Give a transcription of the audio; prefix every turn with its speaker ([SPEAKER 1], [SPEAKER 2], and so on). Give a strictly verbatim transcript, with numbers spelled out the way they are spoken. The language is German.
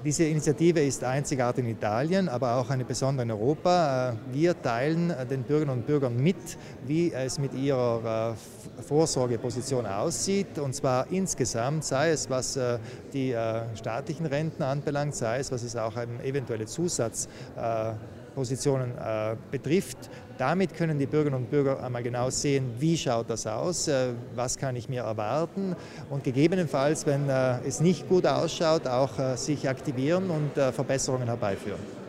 [SPEAKER 1] Diese Initiative ist einzigartig in Italien, aber auch eine besondere in Europa. Wir teilen den Bürgerinnen und Bürgern mit, wie es mit ihrer Vorsorgeposition aussieht, und zwar insgesamt, sei es was die staatlichen Renten anbelangt, sei es was es auch eventuelle Zusatzpositionen betrifft. Damit können die Bürgerinnen und Bürger einmal genau sehen, wie schaut das aus, was kann ich mir erwarten, und gegebenenfalls, wenn es nicht gut ausschaut, auch sich aktivieren und Verbesserungen herbeiführen.